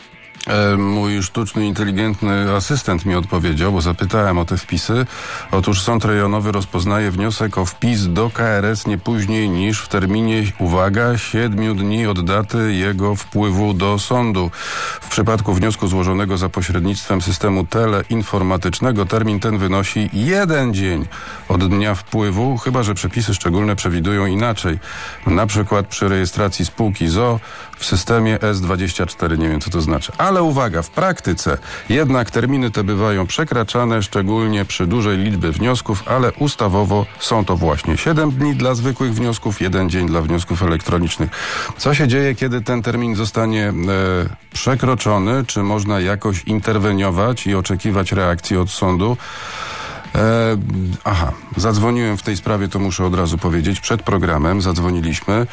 Mój sztuczny, inteligentny asystent mi odpowiedział, bo zapytałem o te wpisy. Otóż Sąd Rejonowy rozpoznaje wniosek o wpis do K R S nie później niż w terminie, uwaga, siedmiu dni od daty jego wpływu do sądu. W przypadku wniosku złożonego za pośrednictwem systemu teleinformatycznego termin ten wynosi jeden dzień od dnia wpływu, chyba że przepisy szczególne przewidują inaczej. Na przykład przy rejestracji spółki z o o w systemie S dwadzieścia cztery. Nie wiem, co to znaczy. Ale Ale uwaga, w praktyce jednak terminy te bywają przekraczane, szczególnie przy dużej liczbie wniosków, ale ustawowo są to właśnie siedem dni dla zwykłych wniosków, jeden dzień dla wniosków elektronicznych. Co się dzieje, kiedy ten termin zostanie e, przekroczony? Czy można jakoś interweniować i oczekiwać reakcji od sądu? E, aha, zadzwoniłem w tej sprawie, to muszę od razu powiedzieć. Przed programem zadzwoniliśmy e,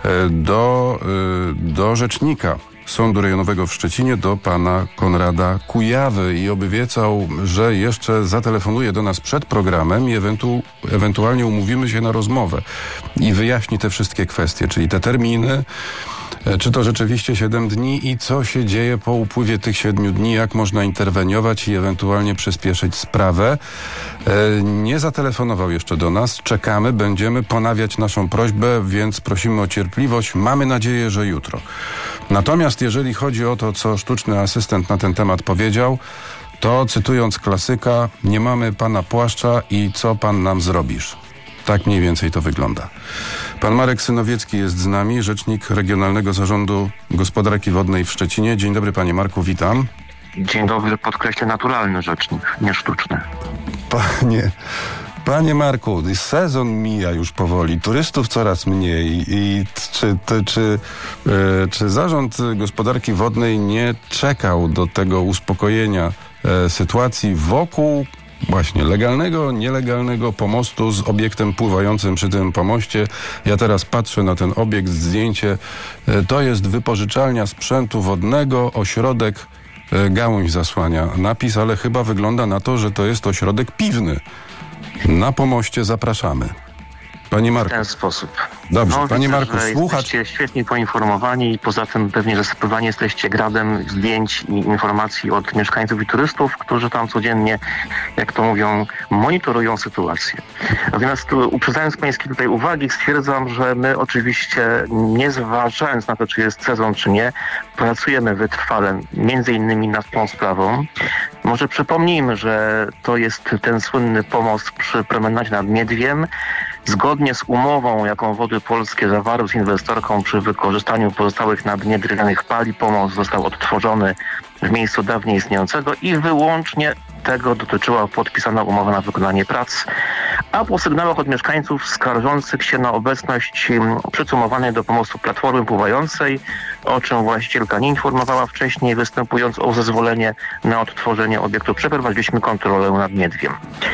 do, e, do rzecznika Sądu Rejonowego w Szczecinie, do pana Konrada Kujawy i obiecał, że jeszcze zatelefonuje do nas przed programem i ewentu, ewentualnie umówimy się na rozmowę i wyjaśni te wszystkie kwestie, czyli te terminy, czy to rzeczywiście siedem dni i co się dzieje po upływie tych siedmiu dni, jak można interweniować i ewentualnie przyspieszyć sprawę. Nie zatelefonował jeszcze do nas, czekamy, będziemy ponawiać naszą prośbę, więc prosimy o cierpliwość. Mamy nadzieję, że jutro. Natomiast jeżeli chodzi o to, co sztuczny asystent na ten temat powiedział, to cytując klasyka, nie mamy pana płaszcza i co pan nam zrobisz? Tak mniej więcej to wygląda. Pan Marek Synowiecki jest z nami, rzecznik Regionalnego Zarządu Gospodarki Wodnej w Szczecinie. Dzień dobry, panie Marku, witam. Dzień dobry, podkreślę naturalny rzecznik, nie sztuczny. Panie, panie Marku, sezon mija już powoli, turystów coraz mniej i czy, czy, czy, e, czy Zarząd Gospodarki Wodnej nie czekał do tego uspokojenia e, sytuacji wokół właśnie legalnego, nielegalnego pomostu z obiektem pływającym przy tym pomoście? Ja teraz patrzę na ten obiekt, zdjęcie. To jest wypożyczalnia sprzętu wodnego, ośrodek, gałąź zasłania napis, ale chyba wygląda na to, że to jest ośrodek piwny. Na pomoście zapraszamy. Panie Marku. W ten sposób. Dobrze, no, panie widzę, Marku, że słuchacz... jesteście świetnie poinformowani i poza tym pewnie zasypywani jesteście gradem zdjęć i informacji od mieszkańców i turystów, którzy tam codziennie, jak to mówią, monitorują sytuację. Natomiast tu, uprzedzając pańskie tutaj uwagi, stwierdzam, że my oczywiście, nie zważając na to, czy jest sezon, czy nie, pracujemy wytrwale, między innymi nad tą sprawą. Może przypomnijmy, że to jest ten słynny pomost przy promenadzie nad Miedwiem. Zgodnie z umową, jaką Wody Polskie zawarły z inwestorką przy wykorzystaniu pozostałych na dnie drewnianych pali, pomost został odtworzony w miejscu dawniej istniejącego i wyłącznie tego dotyczyła podpisana umowa na wykonanie prac. A po sygnałach od mieszkańców skarżących się na obecność przycumowanej do pomostu platformy pływającej, o czym właścicielka nie informowała wcześniej, występując o zezwolenie na odtworzenie obiektu, przeprowadziliśmy kontrolę nad Miedwiem.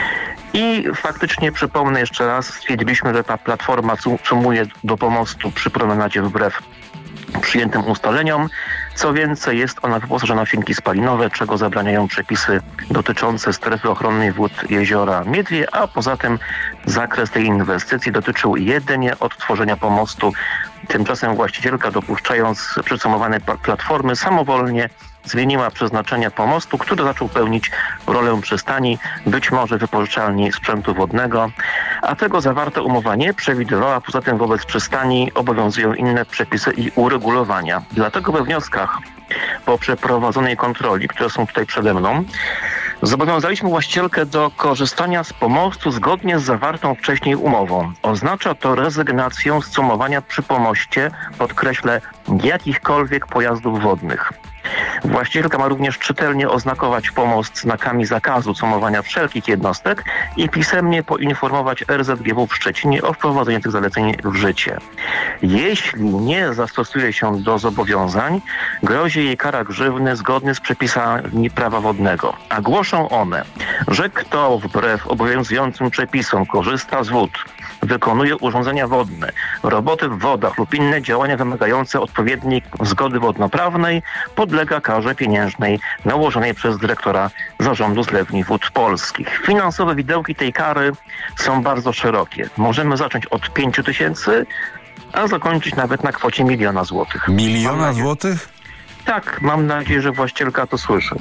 I faktycznie, przypomnę jeszcze raz, stwierdziliśmy, że ta platforma cumuje do pomostu przy promenadzie wbrew przyjętym ustaleniom. Co więcej, jest ona wyposażona w silniki spalinowe, czego zabraniają przepisy dotyczące strefy ochronnej wód jeziora Miedwie, a poza tym zakres tej inwestycji dotyczył jedynie odtworzenia pomostu. Tymczasem właścicielka, dopuszczając przycumowane platformy, samowolnie zmieniła przeznaczenie pomostu, który zaczął pełnić rolę przystani, być może wypożyczalni sprzętu wodnego, a tego zawarta umowa nie przewidywała. Poza tym wobec przystani obowiązują inne przepisy i uregulowania. Dlatego we wnioskach po przeprowadzonej kontroli, które są tutaj przede mną, zobowiązaliśmy właścicielkę do korzystania z pomostu zgodnie z zawartą wcześniej umową. Oznacza to rezygnację z cumowania przy pomoście, podkreślę, jakichkolwiek pojazdów wodnych. Właścicielka ma również czytelnie oznakować pomost znakami zakazu cumowania wszelkich jednostek i pisemnie poinformować R Z G W w Szczecinie o wprowadzeniu tych zaleceń w życie. Jeśli nie zastosuje się do zobowiązań, grozi jej kara grzywny zgodnie z przepisami prawa wodnego. A głoszą one, że kto wbrew obowiązującym przepisom korzysta z wód, wykonuje urządzenia wodne, roboty w wodach lub inne działania wymagające odpowiedniej zgody wodnoprawnej, podlega karze pieniężnej nałożonej przez dyrektora Zarządu Zlewni Wód Polskich. Finansowe widełki tej kary są bardzo szerokie. Możemy zacząć od pięciu tysięcy, a zakończyć nawet na kwocie miliona złotych. Miliona złotych? Tak, mam nadzieję, że właścicielka to słyszy.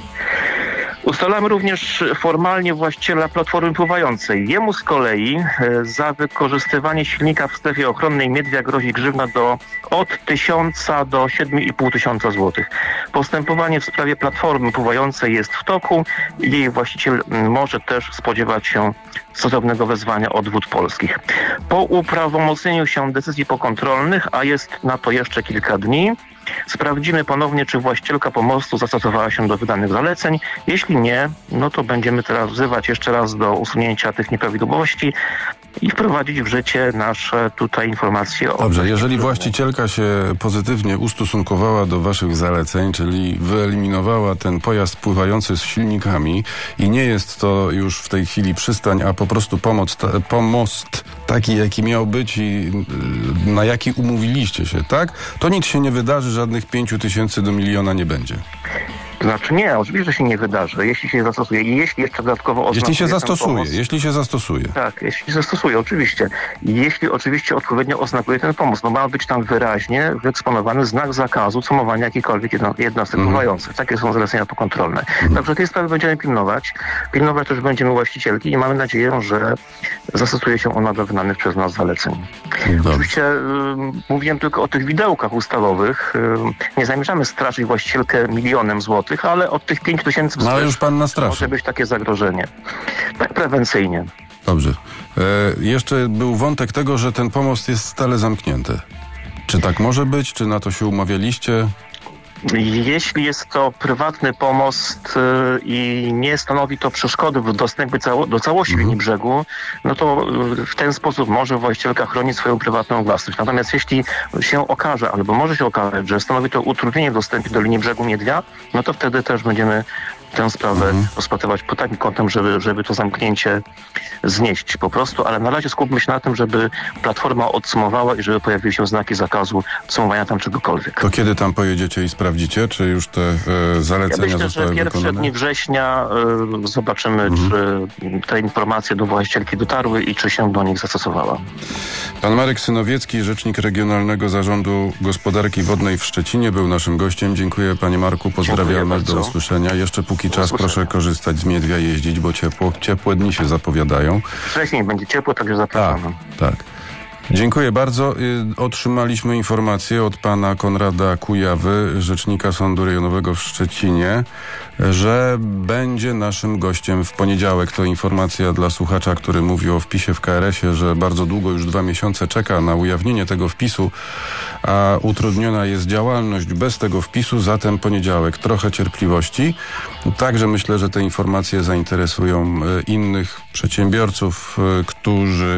Ustalamy również formalnie właściciela platformy pływającej. Jemu z kolei e, za wykorzystywanie silnika w strefie ochronnej Miedwia grozi grzywna do od tysiąca do siedmiu i pół tysiąca złotych. Postępowanie w sprawie platformy pływającej jest w toku i jej właściciel może też spodziewać się stosownego wezwania od Wód Polskich. Po uprawomocnieniu się decyzji pokontrolnych, a jest na to jeszcze kilka dni, Sprawdzimy ponownie, czy właścicielka pomostu zastosowała się do wydanych zaleceń. Jeśli nie, no to będziemy teraz wzywać jeszcze raz do usunięcia tych nieprawidłowości i wprowadzić w życie nasze tutaj informacje o... Dobrze, jeżeli właścicielka się pozytywnie ustosunkowała do waszych zaleceń, czyli wyeliminowała ten pojazd pływający z silnikami i nie jest to już w tej chwili przystań, a po prostu pomoc, ta, pomost taki, jaki miał być i y, na jaki umówiliście się, tak? To nic się nie wydarzy, żadnych pięciu tysięcy do miliona nie będzie. To znaczy nie, oczywiście, że się nie wydarzy, jeśli się zastosuje i jeśli jeszcze dodatkowo oznakuje... Jeśli się ten zastosuje, pomost, jeśli się zastosuje. Tak, jeśli się zastosuje, oczywiście. I jeśli oczywiście odpowiednio oznakuje ten pomost, no ma być tam wyraźnie wyeksponowany znak zakazu cumowania jakichkolwiek jedno, jednostek Mhm. pływających. Takie są zalecenia pokontrolne. Mhm. Także tej sprawy będziemy pilnować. Pilnować też będziemy właścicielki i mamy nadzieję, że zastosuje się ona do wydanych przez nas zaleceń. Dobrze. Oczywiście y, mówiłem tylko o tych widełkach ustawowych. Y, nie zamierzamy straszyć właścicielkę milionem złotych, ale od tych pięć tysięcy No ale już pan nastraszy. może być takie zagrożenie. Tak prewencyjnie. Dobrze. E, jeszcze był wątek tego, że ten pomost jest stale zamknięty. Czy tak może być? Czy na to się umawialiście? Jeśli jest to prywatny pomost y, i nie stanowi to przeszkody w dostępie cało, do całości Mhm. linii brzegu, no to y, w ten sposób może właścicielka chronić swoją prywatną własność. Natomiast jeśli się okaże, albo może się okazać, że stanowi to utrudnienie w dostępie do linii brzegu Miedwia, no to wtedy też będziemy tę sprawę Mhm. rozpatrywać pod takim kątem, żeby, żeby to zamknięcie znieść po prostu, ale na razie skupmy się na tym, żeby platforma odsumowała i żeby pojawiły się znaki zakazu cumowania tam czegokolwiek. To kiedy tam pojedziecie i sprawdzicie, czy już te e, zalecenia Ja myślę, że zostały pierwsze wykonane? dni września y, zobaczymy, Mhm. czy te informacje do właścicielki dotarły i czy się do nich zastosowała. Pan Marek Synowiecki, rzecznik Regionalnego Zarządu Gospodarki Wodnej w Szczecinie, był naszym gościem. Dziękuję, panie Marku, pozdrawiamy, bardzo. do usłyszenia. Jeszcze póki czas usłyszenia. proszę korzystać z Miedwia, jeździć, bo ciepło, ciepłe dni się zapowiadają. Wcześniej będzie ciepło, także Tak, zapraszam. tak. Dziękuję bardzo. Y, Otrzymaliśmy informację od pana Konrada Kujawy, rzecznika Sądu Rejonowego w Szczecinie, że będzie naszym gościem w poniedziałek. To informacja dla słuchacza, który mówi o wpisie w K R S ie, że bardzo długo, już dwa miesiące czeka na ujawnienie tego wpisu, a utrudniona jest działalność bez tego wpisu, zatem poniedziałek. Trochę cierpliwości. Także myślę, że te informacje zainteresują y, innych przedsiębiorców, y, którzy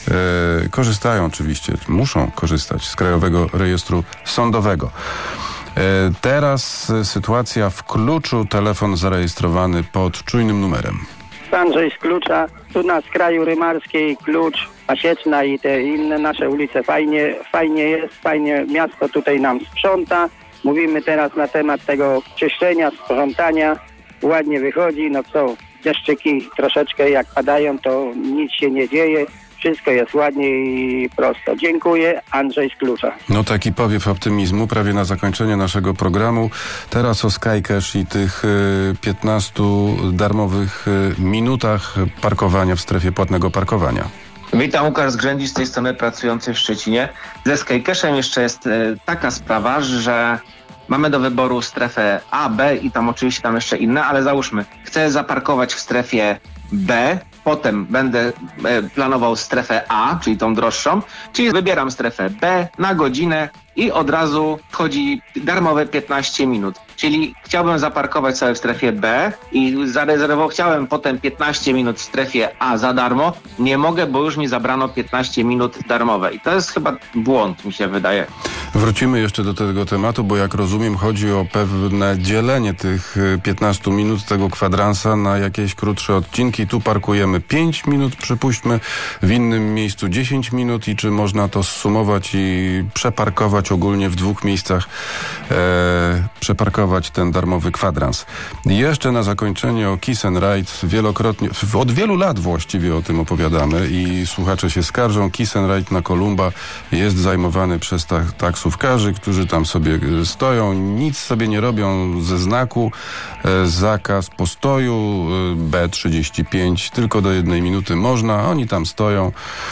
y, korzystają oczywiście, muszą korzystać z Krajowego Rejestru Sądowego. E, Teraz e, sytuacja w Kluczu, telefon zarejestrowany pod czujnym numerem. Andrzej z Klucza, tu na skraju Rymarskiej, Klucz, Pasieczna i te inne nasze ulice. Fajnie, fajnie jest, fajnie miasto tutaj nam sprząta. Mówimy teraz na temat tego czyszczenia, sprzątania. Ładnie wychodzi, no co, deszczyki troszeczkę jak padają, to nic się nie dzieje. Wszystko jest ładnie i prosto. Dziękuję, Andrzej z Klucza. No taki powiew optymizmu prawie na zakończenie naszego programu. Teraz o SkyCash i tych y, piętnastu darmowych y, minutach parkowania w strefie płatnego parkowania. Witam, Łukasz Zgrzędzi z tej strony, pracujący w Szczecinie. Ze SkyCashem jeszcze jest e, taka sprawa, że mamy do wyboru strefę A, B i tam oczywiście tam jeszcze inne, ale załóżmy, chcę zaparkować w strefie B, potem będę e, planował strefę A, czyli tą droższą, czyli wybieram strefę B na godzinę i od razu wchodzi darmowe piętnaście minut. Czyli chciałbym zaparkować sobie w strefie B i zarezerwował, chciałem potem piętnaście minut w strefie A za darmo. Nie mogę, bo już mi zabrano piętnaście minut darmowe. I to jest chyba błąd, mi się wydaje. Wrócimy jeszcze do tego tematu, bo jak rozumiem, chodzi o pewne dzielenie tych piętnastu minut, tego kwadransa na jakieś krótsze odcinki. Tu parkujemy pięć minut, przypuśćmy, w innym miejscu dziesięć minut i czy można to zsumować i przeparkować ogólnie w dwóch miejscach, e, przeparkować ten darmowy kwadrans. I jeszcze na zakończenie o Kiss and Ride. Wielokrotnie, od wielu lat właściwie o tym opowiadamy i słuchacze się skarżą. Kiss and Ride na Kolumba jest zajmowany przez ta, taksówkarzy, którzy tam sobie stoją, nic sobie nie robią ze znaku, e, zakaz postoju, e, B trzydzieści pięć, tylko do jednej minuty można, oni tam stoją.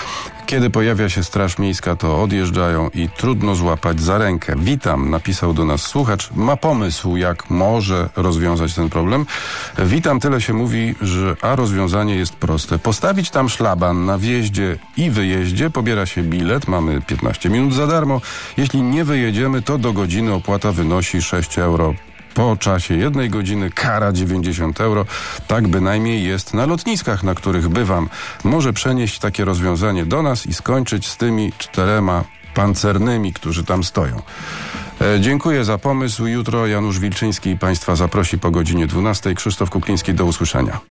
Kiedy pojawia się Straż Miejska, to odjeżdżają i trudno złapać za rękę. Witam, napisał do nas słuchacz. Ma pomysł, jak może rozwiązać ten problem. Witam, tyle się mówi, że a rozwiązanie jest proste. Postawić tam szlaban na wjeździe i wyjeździe, pobiera się bilet, mamy piętnaście minut za darmo. Jeśli nie wyjedziemy, to do godziny opłata wynosi sześć euro. Po czasie jednej godziny kara dziewięćdziesiąt euro. Tak bynajmniej jest na lotniskach, na których bywam. Może przenieść takie rozwiązanie do nas i skończyć z tymi czterema pancernymi, którzy tam stoją. E, dziękuję za pomysł. Jutro Janusz Wilczyński Państwa zaprosi po godzinie dwunastej. Krzysztof Kukliński, do usłyszenia.